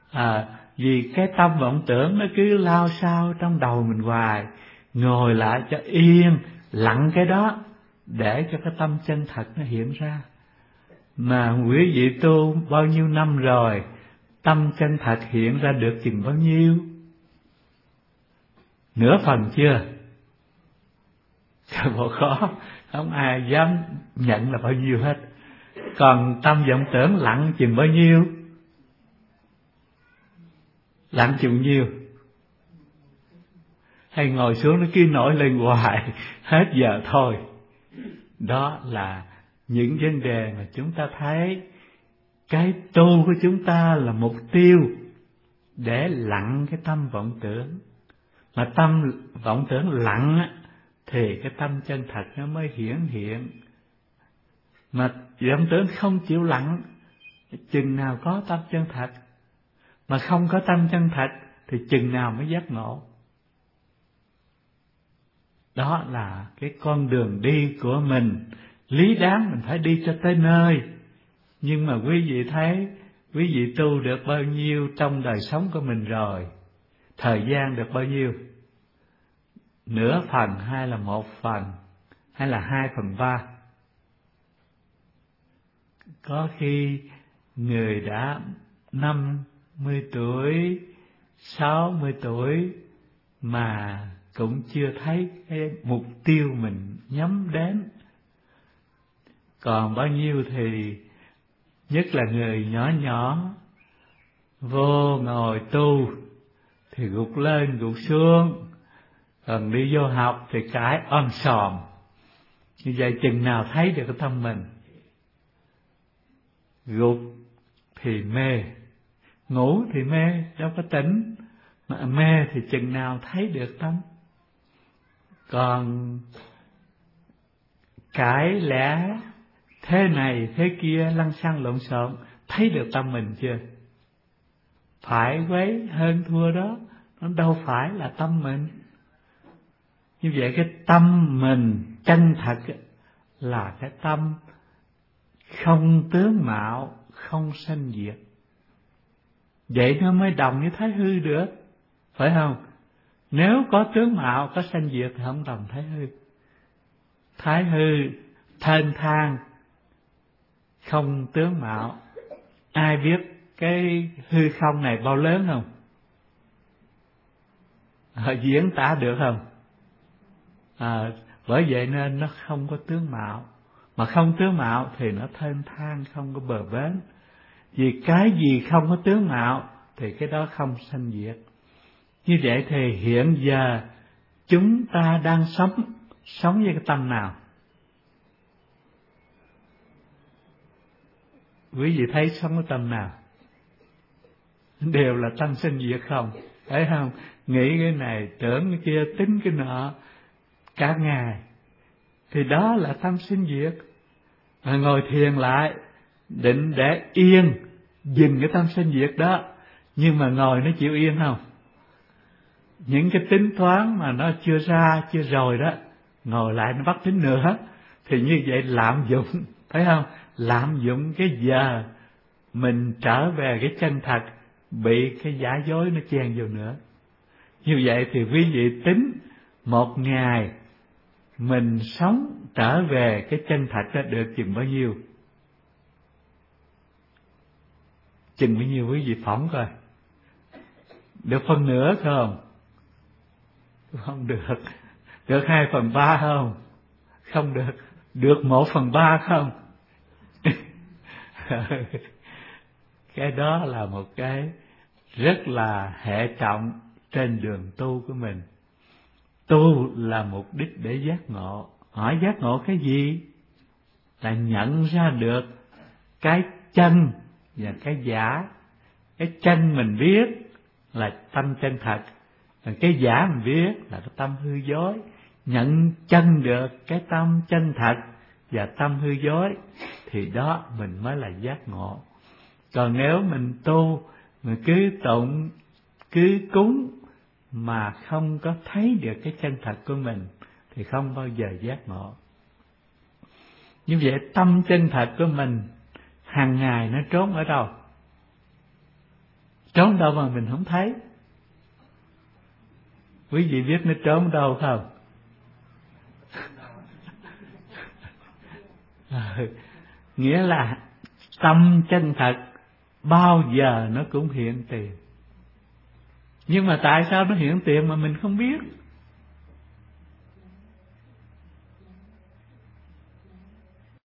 Vì cái tâm vọng tưởng nó cứ lao sao trong đầu mình hoài. Ngồi lại cho yên, lặng cái đó, để cho cái tâm chân thật nó hiện ra. Mà quý vị tu bao nhiêu năm rồi, tâm chân thật hiện ra được chừng bao nhiêu? Nửa phần chưa? Bộ khó, không ai dám nhận là bao nhiêu hết. Còn tâm vọng tưởng lặng chừng bao nhiêu? Lặng chừng nhiêu? Hay ngồi xuống nó cứ nổi lên hoài, hết giờ thôi. Đó là những vấn đề mà chúng ta thấy cái tu của chúng ta là mục tiêu để lặng cái tâm vọng tưởng. Mà tâm vọng tưởng lặng thì cái tâm chân thật nó mới hiển hiện. Mà vọng tưởng không chịu lặng, chừng nào có tâm chân thật. Mà không có tâm chân thật thì chừng nào mới giác ngộ. Đó là cái con đường đi của mình. Lý đáng mình phải đi cho tới nơi. Nhưng mà quý vị thấy, quý vị tu được bao nhiêu trong đời sống của mình rồi? Thời gian được bao nhiêu? Nửa phần hay là 1/1, hay là 2/3? Có khi người đã 50 tuổi, 60 tuổi mà cũng chưa thấy cái mục tiêu mình nhắm đến. Còn bao nhiêu thì nhất là người nhỏ nhỏ vô ngồi tu thì gục lên gục xuống, còn đi vô học thì cái sòm. Như vậy chừng nào thấy được cái tâm mình? Gục thì mê, ngủ thì mê, đâu có tỉnh. Mà mê thì chừng nào thấy được tâm? Còn cái lẽ thế này thế kia lăng xăng lộn xộn, thấy được tâm mình chưa? Phải quấy hơn thua đó, nó đâu phải là tâm mình. Như vậy cái tâm mình chân thật là cái tâm không tướng mạo, không sanh diệt. Vậy nó mới đồng với thái hư được, phải không? Nếu có tướng mạo, có sanh diệt thì không đồng thái hư. Thái hư thênh thang, không tướng mạo. Ai biết cái hư không này bao lớn không? Diễn tả được không? Bởi vậy nên nó không có tướng mạo. Mà không tướng mạo thì nó thênh thang, không có bờ bến. Vì cái gì không có tướng mạo thì cái đó không sanh diệt. Như vậy thì hiện giờ chúng ta đang sống với cái tâm nào? Quý vị thấy sống với tâm nào? Đều là tâm sanh diệt không? Thấy không? Nghĩ cái này, tưởng cái kia, tính cái nọ cả ngày. Thì đó là tâm sinh diệt. Mà ngồi thiền lại, định để yên, dừng cái tâm sinh diệt đó. Nhưng mà ngồi nó chịu yên không? Những cái tính toán mà nó chưa ra, chưa rồi đó, ngồi lại nó bắt tính nữa. Thì như vậy lạm dụng, thấy không? Lạm dụng cái giờ mình trở về cái chân thật, bị cái giả dối nó chen vô nữa. Như vậy thì quý vị tính một ngày mình sống trở về cái chân thật đó được chừng bao nhiêu? Chừng bao nhiêu quý vị phỏng coi? Được phân nửa không? Không được. Được 2/3 không? Không được. Được 1/3 không? Cái đó là một cái rất là hệ trọng trên đường tu của mình. Tu là mục đích để giác ngộ. Hỏi giác ngộ cái gì? Là nhận ra được cái chân và cái giả. Cái chân mình biết là tâm chân thật, còn cái giả mình biết là cái tâm hư dối. Nhận chân được cái tâm chân thật và tâm hư dối thì đó mình mới là giác ngộ. Còn nếu mình tu, mình cứ tụng, cứ cúng mà không có thấy được cái chân thật của mình thì không bao giờ giác ngộ. Như vậy tâm chân thật của mình hàng ngày nó trốn ở đâu? Trốn đâu mà mình không thấy? Quý vị biết nó trốn đâu không? Nghĩa là tâm chân thật bao giờ nó cũng hiện tiền. Nhưng mà tại sao nó hiện tiền mà mình không biết?